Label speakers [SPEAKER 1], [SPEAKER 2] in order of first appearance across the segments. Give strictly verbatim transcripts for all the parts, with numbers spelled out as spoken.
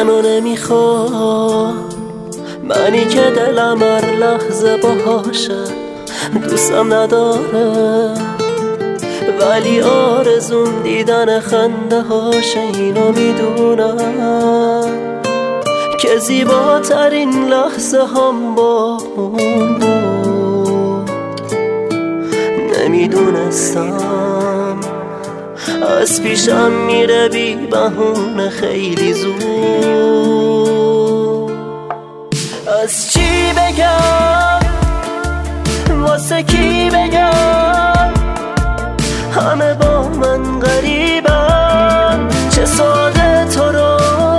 [SPEAKER 1] منو نمیخواد، منی که دلم هر لحظه باهاشه دوستم نداره، ولی آرزون دیدن خنده هاشه. اینو میدونم که زیباترین لحظه هم با اون بود. نمیدونستم از پیشم میره بی بهونه خیلی زود. از چی بگم واسه کی بگم، همه با من غریبن. چه ساده تو رو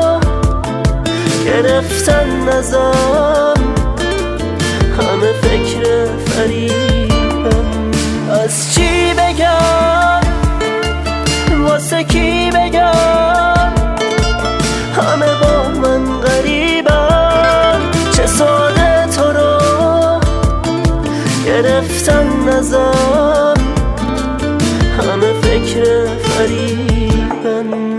[SPEAKER 1] گرفتن ازم، همه فکر فریبن. از چی بگم واسه کی بگم، همه با من غریبن. چه ساده تو رو گرفتن ازم، همه فکر فریبن.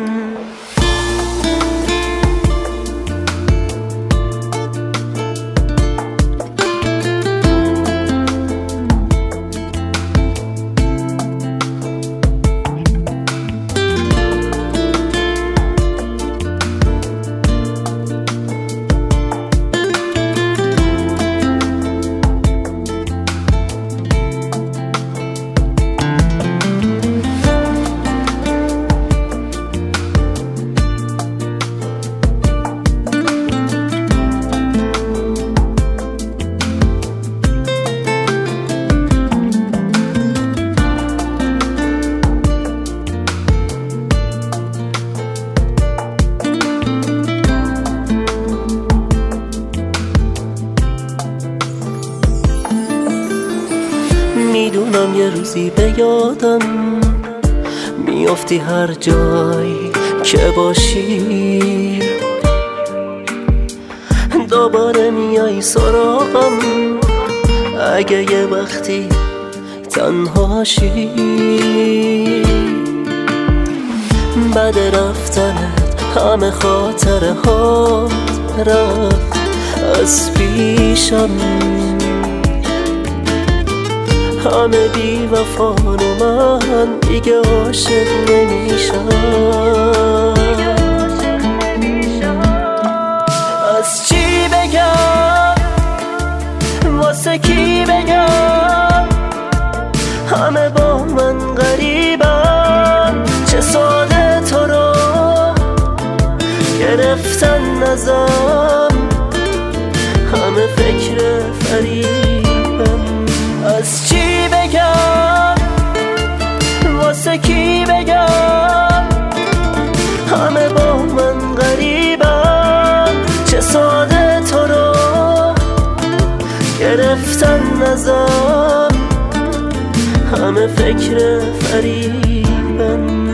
[SPEAKER 1] میدونم یه روزی به یادم میافتی هر جایی که باشی، دوباره میای سراغم اگه یه وقتی تنهاشی. بعد رفتنت همه خاطره ها رفت از پیشم، همه بی وفان و من دیگه عاشق نمیشم. از چی بگم واسه کی بگم، همه با من غریبن. چه ساده تو رو گرفتن ازم، همه فکر فریبن. از چی بگم واسه کی بگم، همه با من غریبن. چه ساده تو رو گرفتن ازم، همه فکر فریبن.